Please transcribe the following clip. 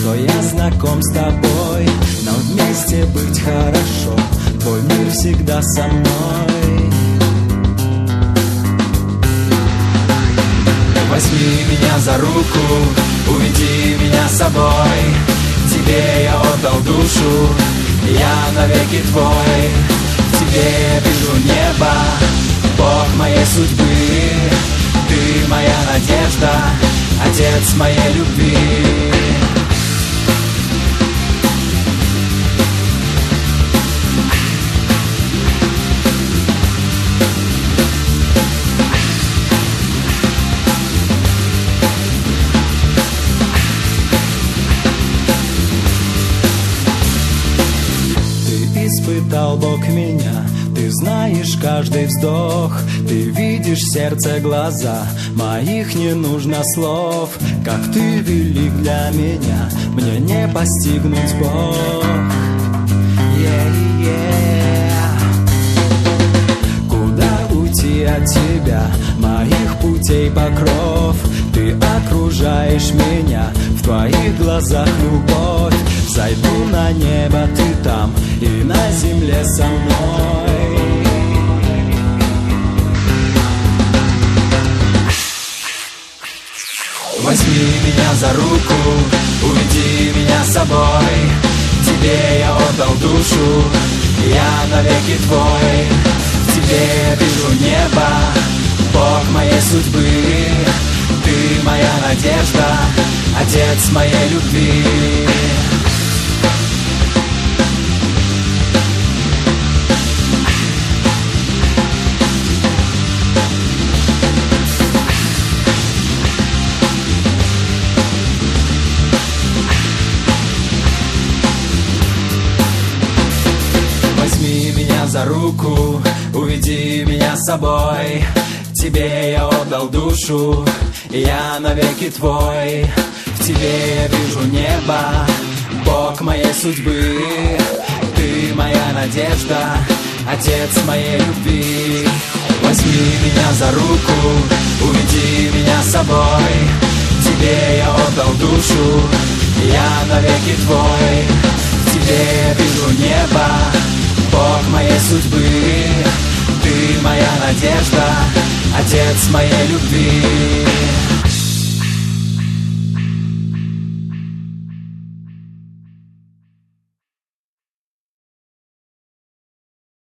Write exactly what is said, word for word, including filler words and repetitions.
что я знаком с тобой. Нам вместе быть хорошо, твой мир всегда со мной. Возьми меня за руку, уведи меня с собой. Тебе я отдал душу, я навеки твой. В тебе я вижу небо, Бог моей судьбы. Ты моя надежда, Отец моей любви. Испытал Бог меня, ты знаешь каждый вздох. Ты видишь сердце, глаза, моих не нужно слов. Как ты велик для меня, мне не постигнуть Бог. Yeah, yeah. Куда уйти от тебя, моих путей покров? Ты окружаешь меня, в твоих глазах любовь. Зайду на небо, ты там, и на земле со мной. Возьми меня за руку, уведи меня с собой. Тебе я отдал душу, я навеки твой. В тебе я вижу небо, Бог моей судьбы. Ты моя надежда, Отец моей любви. Возьми меня за руку, уведи меня с собой. Тебе я отдал душу, я навеки твой. В тебе я вижу небо, Бог моей судьбы. Ты моя надежда, Отец моей любви. Возьми меня за руку, уведи меня с собой. Тебе я отдал душу, я навеки твой. В тебе я вижу небо, Бог моей судьбы. Ты моя надежда, Отец моей любви.